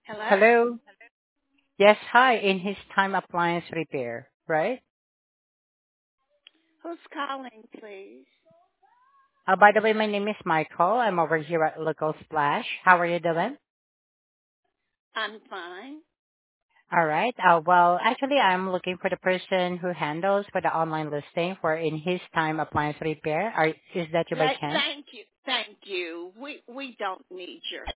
Hello? Hello. Yes, hi. In his time appliance repair, right? Who's calling, please? By the way, my name is Michael. I'm over here at Local Splash. How are you doing? I'm fine. All right. Well, actually, I'm looking for the person who handles for the online listing for in his time appliance repair. Is that you by chance? Thank you. Thank you. We don't need your